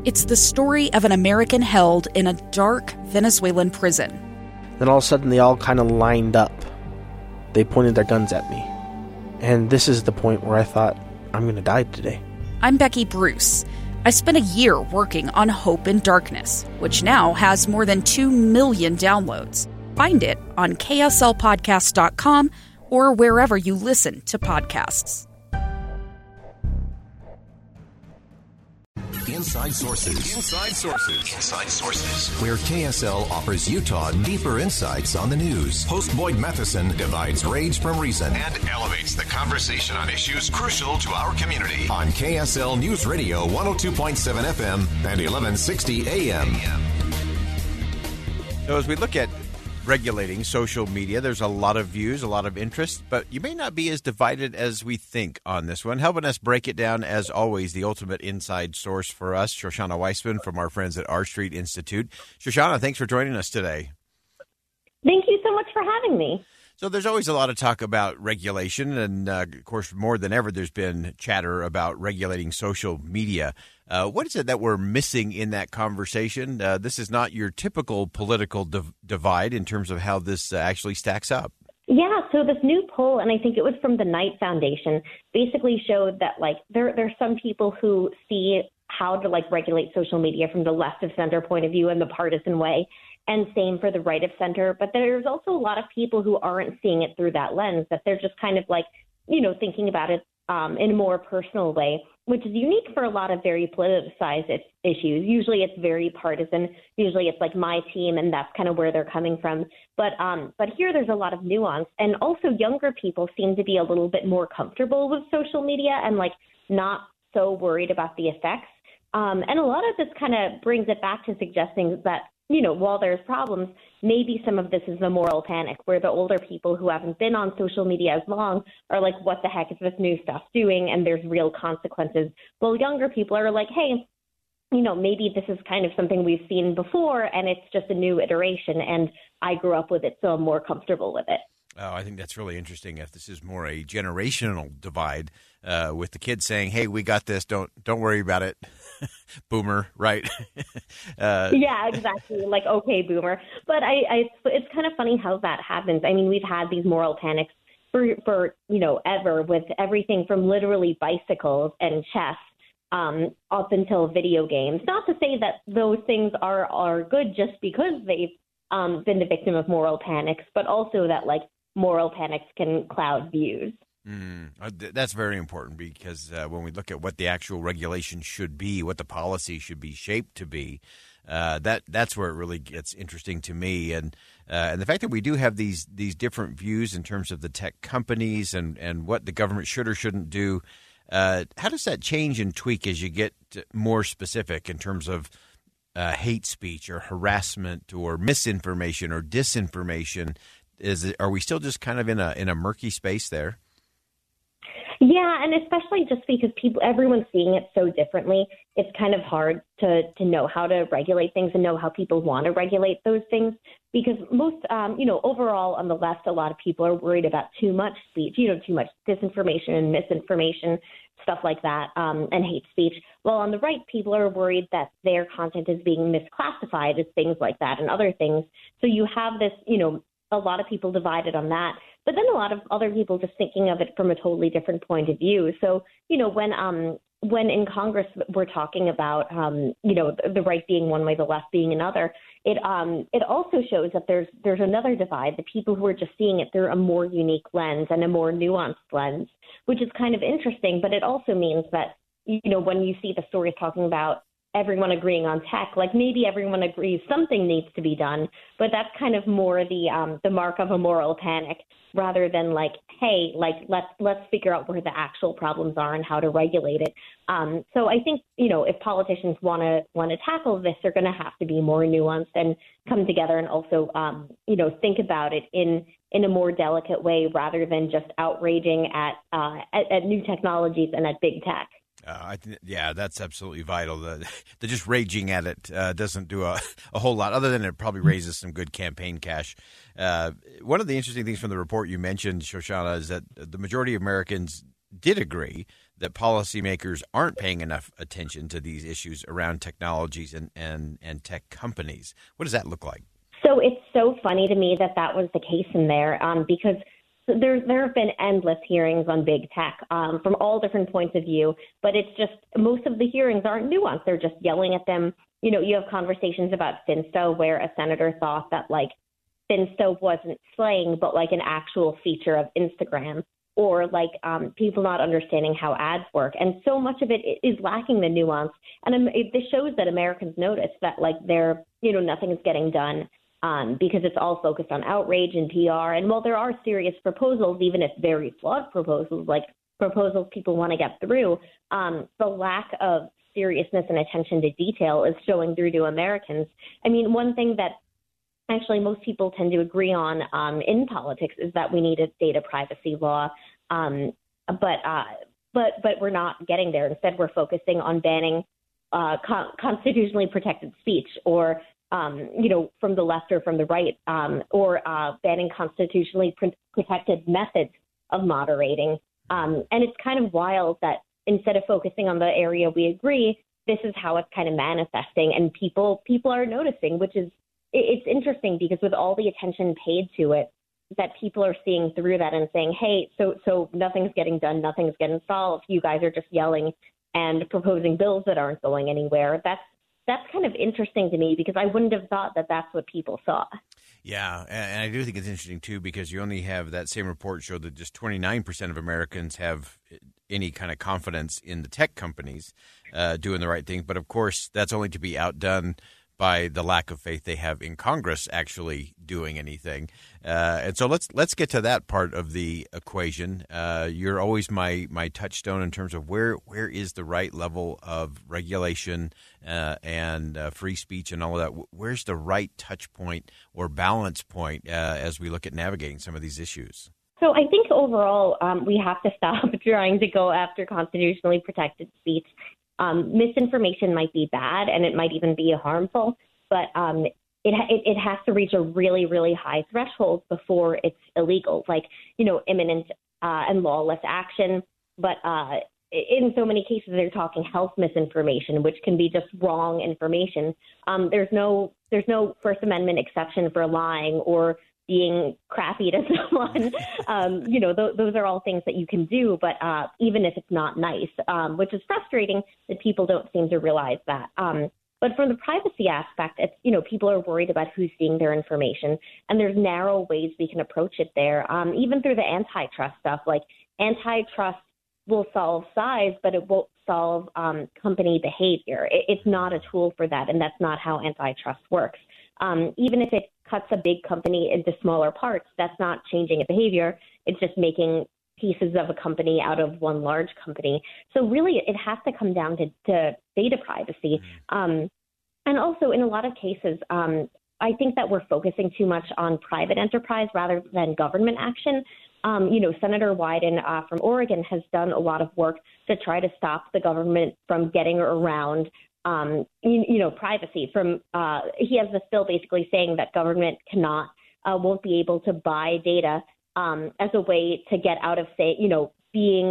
It's the story of an American held in a dark Venezuelan prison. Then all of a sudden they all kind of lined up. They pointed their guns at me. And this is the point where I thought, I'm going to die today. I'm Becky Bruce. I spent a year working on Hope in Darkness, which now has more than 2 million downloads. Find it on kslpodcast.com or wherever you listen to podcasts. Inside Sources. Inside Sources. Inside Sources. Where KSL offers Utah deeper insights on the news. Host Boyd Matheson divides rage from reason and elevates the conversation on issues crucial to our community. On KSL News Radio 102.7 FM and 1160 AM. So as we look at regulating social media, there's a lot of views, a lot of interest, but you may not be as divided as we think on this one. Helping us break it down, as always, the ultimate inside source for us, Shoshana Weissman from our friends at R Street Institute. Shoshana, thanks for joining us today. Thank you so much for having me. So there's always a lot of talk about regulation, and of course, more than ever, there's been chatter about regulating social media. What is it that we're missing in that conversation? This is not your typical political divide in terms of how this actually stacks up. Yeah, so this new poll, and I think it was from the Knight Foundation, basically showed that there's some people who see how to regulate social media from the left of center point of view in the partisan way, and same for the right of center. But there's also a lot of people who aren't seeing it through that lens, that they're just kind of thinking about it in a more personal way, which is unique for a lot of very politicized issues. Usually it's very partisan. Usually it's my team, and that's kind of where they're coming from. But here there's a lot of nuance. And also younger people seem to be a little bit more comfortable with social media and not so worried about the effects. And a lot of this kind of brings it back to suggesting that, while there's problems, maybe some of this is the moral panic, where the older people who haven't been on social media as long are like, what the heck is this new stuff doing? And there's real consequences. While younger people are like, hey, maybe this is kind of something we've seen before, and it's just a new iteration, and I grew up with it, so I'm more comfortable with it. Oh, I think that's really interesting. If this is more a generational divide, with the kids saying, "Hey, we got this. Don't worry about it." Boomer, right? Yeah, exactly. Okay, boomer. But it's kind of funny how that happens. I mean, we've had these moral panics for ever, with everything from literally bicycles and chess up until video games. Not to say that those things are good just because they've been the victim of moral panics, but also that moral panics can cloud views. That's very important, because when we look at what the actual regulation should be, what the policy should be shaped to be, that's where it really gets interesting to me. And the fact that we do have these different views in terms of the tech companies and what the government should or shouldn't do, how does that change and tweak as you get more specific in terms of hate speech or harassment or misinformation or disinformation? Are we still just kind of in a murky space there? Yeah, and especially just because everyone's seeing it so differently, it's kind of hard to know how to regulate things and know how people want to regulate those things. Because most, overall on the left, a lot of people are worried about too much speech, too much disinformation and misinformation, stuff like that, and hate speech. While on the right, people are worried that their content is being misclassified as things like that and other things. So you have this, a lot of people divided on that. But then a lot of other people just thinking of it from a totally different point of view. So, when in Congress we're talking about, the right being one way, the left being another, it also shows that there's another divide, the people who are just seeing it through a more unique lens and a more nuanced lens, which is kind of interesting. But it also means that, when you see the stories talking about everyone agreeing on tech, maybe everyone agrees something needs to be done, but that's kind of more the mark of a moral panic, rather than hey, let's figure out where the actual problems are and how to regulate it. So I think, if politicians want to tackle this, they're going to have to be more nuanced and come together and also, think about it in a more delicate way, rather than just outraging at new technologies and at big tech. That's absolutely vital. The just raging at it doesn't do a whole lot, other than it probably raises some good campaign cash. One of the interesting things from the report you mentioned, Shoshana, is that the majority of Americans did agree that policymakers aren't paying enough attention to these issues around technologies and tech companies. What does that look like? So it's so funny to me that was the case in there, because there have been endless hearings on big tech from all different points of view, but it's just most of the hearings aren't nuanced. They're just yelling at them. You know, you have conversations about Finsto where a senator thought that like Finsto wasn't slang, but like an actual feature of Instagram, or like people not understanding how ads work. And so much of it is lacking the nuance. And this shows that Americans notice that like nothing is getting done because it's all focused on outrage and PR. And while there are serious proposals, even if very flawed proposals, like proposals people want to get through, the lack of seriousness and attention to detail is showing through to Americans. I mean, one thing that actually most people tend to agree on in politics is that we need a data privacy law, but we're not getting there. Instead, we're focusing on banning constitutionally protected speech, or from the left or from the right, or banning constitutionally protected methods of moderating. And it's kind of wild that instead of focusing on the area we agree, this is how it's kind of manifesting, and people are noticing, which is, it's interesting because with all the attention paid to it, that people are seeing through that and saying, hey, so nothing's getting done, nothing's getting solved. You guys are just yelling and proposing bills that aren't going anywhere. That's kind of interesting to me because I wouldn't have thought that that's what people saw. Yeah, and I do think it's interesting, too, because you only have that same report showed that just 29% of Americans have any kind of confidence in the tech companies doing the right thing. But, of course, that's only to be outdone by the lack of faith they have in Congress actually doing anything. And so let's get to that part of the equation. You're always my touchstone in terms of where is the right level of regulation and free speech and all of that. Where's the right touch point or balance point as we look at navigating some of these issues? So I think overall we have to stop trying to go after constitutionally protected speech. Misinformation might be bad and it might even be harmful, but it has to reach a really, really high threshold before it's illegal, like, imminent and lawless action. But in so many cases, they're talking health misinformation, which can be just wrong information. There's no First Amendment exception for lying or being crappy to someone. Those are all things that you can do, but even if it's not nice, which is frustrating that people don't seem to realize that. But from the privacy aspect, it's, people are worried about who's seeing their information, and there's narrow ways we can approach it there, even through the antitrust stuff. Like antitrust will solve size, but it won't solve company behavior. It's not a tool for that, and that's not how antitrust works. Even if it cuts a big company into smaller parts, that's not changing its behavior. It's just making pieces of a company out of one large company. So really, it has to come down to data privacy. And also, in a lot of cases, I think that we're focusing too much on private enterprise rather than government action. Senator Wyden from Oregon has done a lot of work to try to stop the government from getting around privacy. He has this bill basically saying that government won't be able to buy data as a way to get out of, being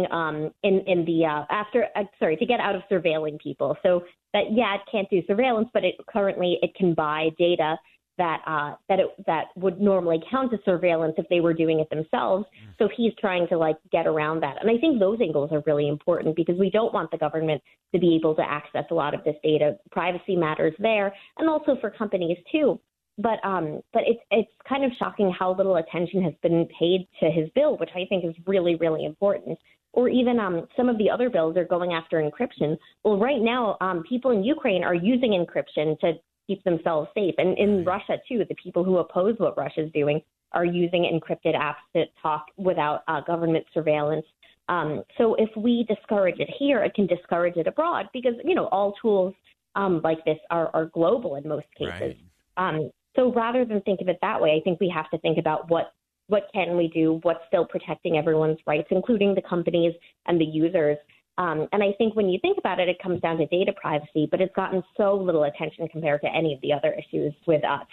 to get out of surveilling people. So that, it can't do surveillance, but currently it can buy data that would normally count as surveillance if they were doing it themselves. So he's trying to get around that. And I think those angles are really important because we don't want the government to be able to access a lot of this data. Privacy matters there, and also for companies too. But it's kind of shocking how little attention has been paid to his bill, which I think is really, really important. Or even some of the other bills are going after encryption. Well, right now, people in Ukraine are using encryption to keep themselves safe. And in Russia, too, the people who oppose what Russia's doing are using encrypted apps to talk without government surveillance. So if we discourage it here, it can discourage it abroad because, all tools like this are global in most cases. Right. So rather than think of it that way, I think we have to think about what can we do, what's still protecting everyone's rights, including the companies and the users. And I think when you think about it, it comes down to data privacy, but it's gotten so little attention compared to any of the other issues with tech.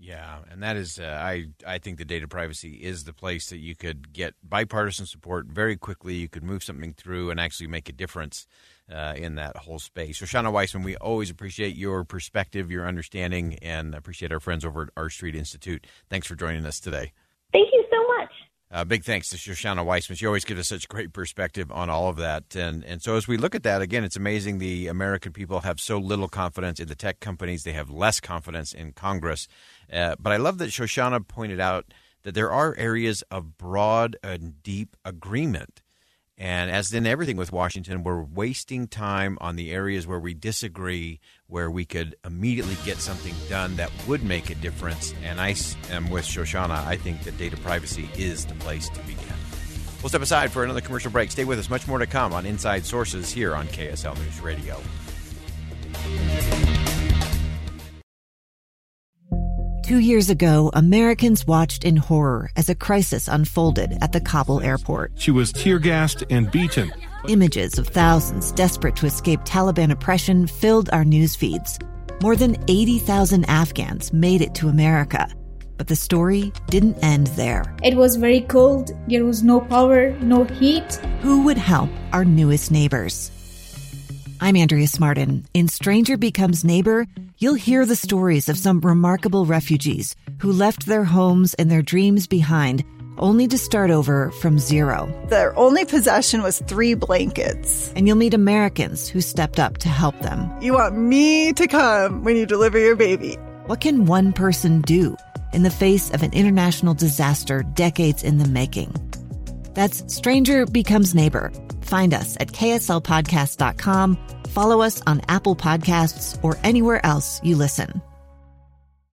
Yeah, and that is, I think the data privacy is the place that you could get bipartisan support very quickly. You could move something through and actually make a difference in that whole space. Shoshana Weissman, we always appreciate your perspective, your understanding, and appreciate our friends over at R Street Institute. Thanks for joining us today. Thank you so much. Big thanks to Shoshana Weissman. She always gives us such great perspective on all of that. And so as we look at that, again, it's amazing the American people have so little confidence in the tech companies. They have less confidence in Congress. But I love that Shoshana pointed out that there are areas of broad and deep agreement. And as in everything with Washington, we're wasting time on the areas where we disagree, where we could immediately get something done that would make a difference. And I am with Shoshana. I think that data privacy is the place to begin. We'll step aside for another commercial break. Stay with us. Much more to come on Inside Sources here on KSL News Radio. 2 years ago, Americans watched in horror as a crisis unfolded at the Kabul airport. She was tear-gassed and beaten. Images of thousands desperate to escape Taliban oppression filled our news feeds. More than 80,000 Afghans made it to America. But the story didn't end there. It was very cold. There was no power, no heat. Who would help our newest neighbors? I'm Andrea Smartin. In Stranger Becomes Neighbor, you'll hear the stories of some remarkable refugees who left their homes and their dreams behind, only to start over from zero. Their only possession was 3 blankets. And you'll meet Americans who stepped up to help them. You want me to come when you deliver your baby. What can one person do in the face of an international disaster decades in the making? That's Stranger Becomes Neighbor. Find us at kslpodcast.com. Follow us on Apple Podcasts or anywhere else you listen.